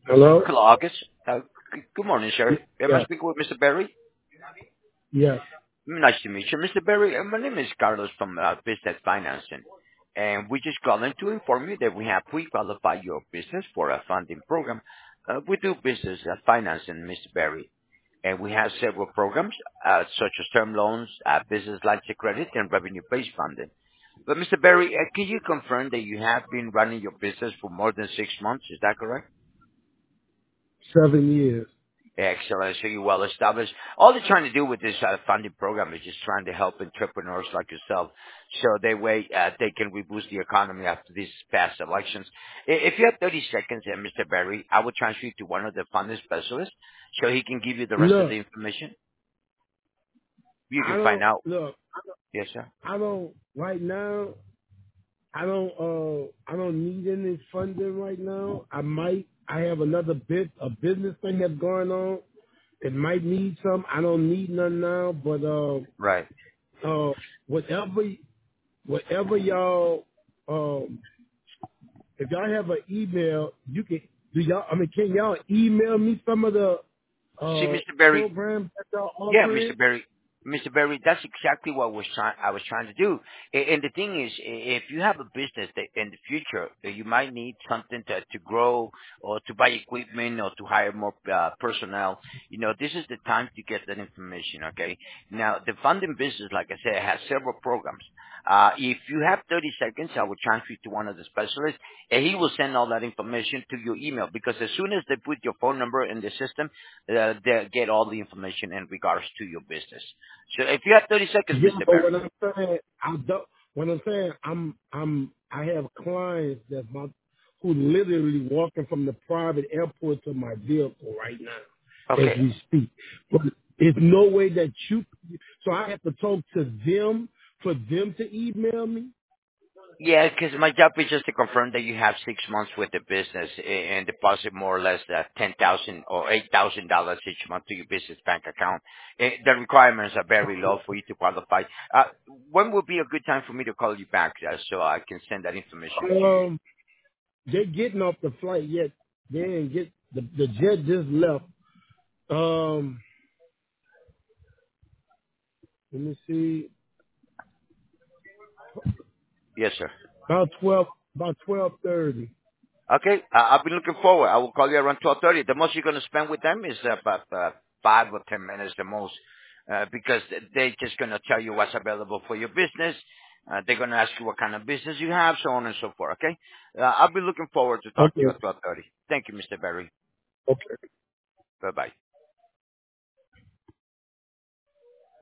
Hello? Hello, August. Good morning, sir. Am I Yeah. speaking with Mr. Berry? Yes. Nice to meet you, Mr. Berry. My name is Carlos from Business Financing, and we just calling to inform you that we have pre-qualified your business for a funding program. We do business financing, Mr. Berry, and we have several programs such as term loans, business lines of credit, and revenue-based funding. But Mr. Berry, can you confirm that you have been running your business for more than 6 months? Is that correct? 7 years. Excellent. So you're well established. All they're trying to do with this funding program is just trying to help entrepreneurs like yourself, so that way they can reboost the economy after these past elections. If you have 30 seconds, Mr. Berry, I will transfer you to one of the funding specialists, so he can give you the rest of the Look, information. You I can find don't out. look, Yes, sir. I don't right now I don't need any funding right now. I have a business thing that's going on. It might need some. I don't need none now, but Right. uh whatever y'all if y'all have an email, you can can y'all email me some of the See, Mr. Berry, programs that y'all yeah, offering? Mr. Berry. Mr. Berry, that's exactly what I was trying to do. And the thing is, if you have a business that in the future that you might need something to grow or to buy equipment or to hire more personnel, this is the time to get that information. Okay. Now, the funding business, like I said, has several programs. If you have 30 seconds, I will transfer you to one of the specialists, and he will send all that information to your email. Because as soon as they put your phone number in the system, they get all the information in regards to your business. So if you have 30 seconds, Yeah, Mr. but Berry. what I'm saying, I don't. What I'm saying, I have clients who literally walking from the private airport to my vehicle right now as Okay. we speak. But there's no way that you. So I have to talk to them for them to email me. Yeah, because my job is just to confirm that you have 6 months with the business and deposit more or less $10,000 or $8,000 each month to your business bank account. The requirements are very low for you to qualify. When would be a good time for me to call you back so I can send that information to you? They're getting off the flight yet. They didn't get the jet just left. Um, Let me see, Yes, sir. about 12:30. Okay, I'll be looking forward. I will call you around 12:30. The most you're going to spend with them is about 5 or 10 minutes, the most, because they're just going to tell you what's available for your business. They're going to ask you what kind of business you have, so on and so forth. Okay, I'll be looking forward to talk to Okay. you at 12:30. Thank you, Mr. Berry. Okay. Bye bye.